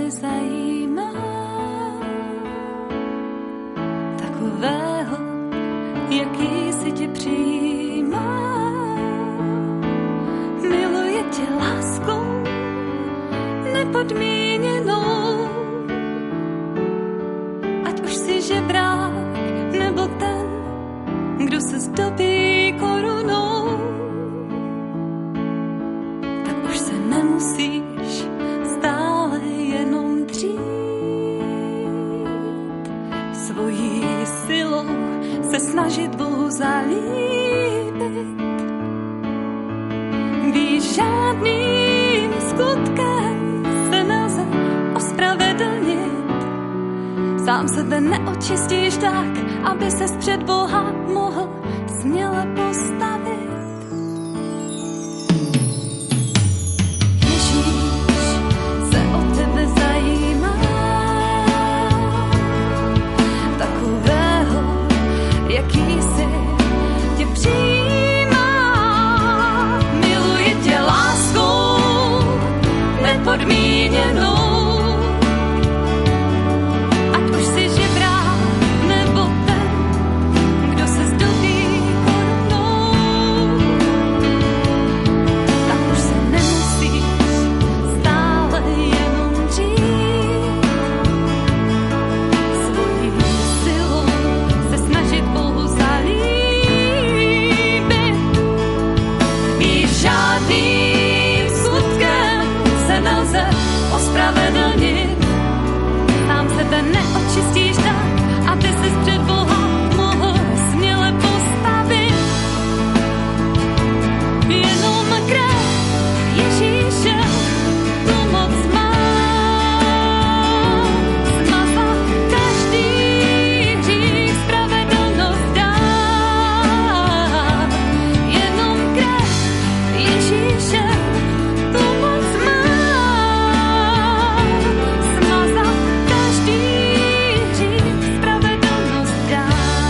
tebe zajímá, takového, jaký si tě přijímá. Miluje tě láskou nepodmíněnou, ať už si žebrák nebo ten, kdo se zdobí korunou, tak už se nemusíš stále jenom dřít. Svojí silou se snažit Bohu zalíbit. Víš, žádným skutkem se nelze ospravedlnit. Sám sebe neočistíš tak, aby ses před Boha mohl směle postavit. Ježíš se o tebe zajímá, takového, jaký jsi, tě přijímá. Miluje tě láskou nepodmíněnou, neočistíš tak, aby ses před Boha mohl směle postavit. Jenom krev Ježíše tu moc má smazat každý hřích, spravedlnost dá. Jenom krev Ježíše tu moc má smazat každý hřích, spravedlnost dá.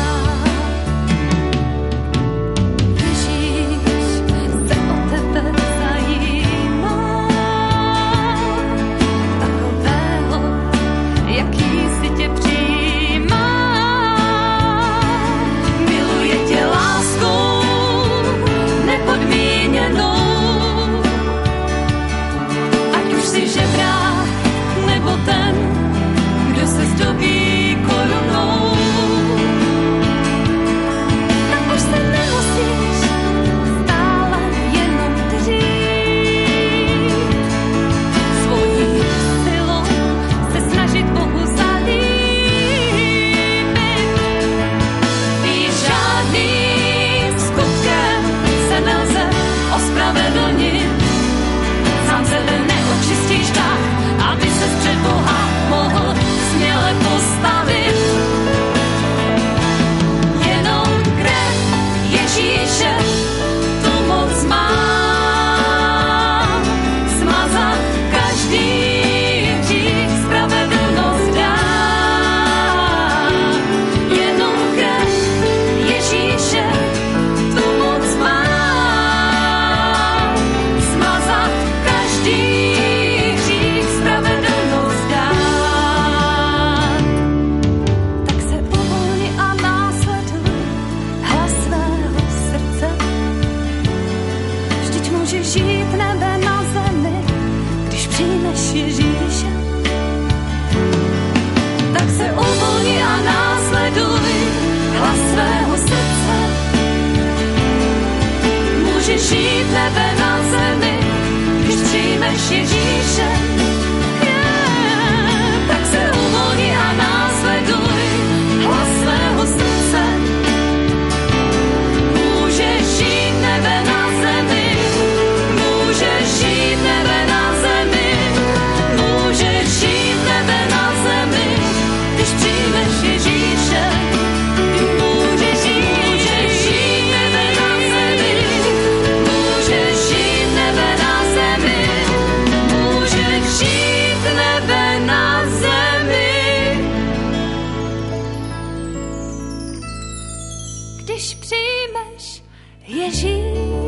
Ježíš se o tebe zajímá, takového, jaký si tě přijímá. Miluje tě láskou nepodmíněnou, ať už si žebrák nebo ten, kdo se zdobí korunou. Tak už se nemusíš stále jenom dřít. Svojí silou se snažit Bohu zalíbit. Víš, žádným skutkem se nelze ospravedlnit. Sám sebe neočistíš tak, aby ses před Boha mohl směle postavit. Jenom krev Ježíše tu moc má smazat každý hřích, spravedlnost dá. Jenom krev Ježíše tu moc má smazat každý hřích, spravedlnost dá. Tak se uvolni a následuj hlas svého srdce. Vždyť můžeš žít nebe na zemi, když přijmeš Ježíše. Tak se uvolni a následuj hlas svého srdce. Můžeš žít nebe na zemi, když přijmeš Ježíše. Tak se uvolni a následuj hlas svého srdce. Můžeš žít nebe na zemi, můžeš žít nebe na zemi, můžeš žít nebe na zemi, když přijmeš Ježíše. Můžeš žít nebe na zemi, můžeš žít nebe na zemi, můžeš žít nebe na zemi. Když přijmeš Ježíše.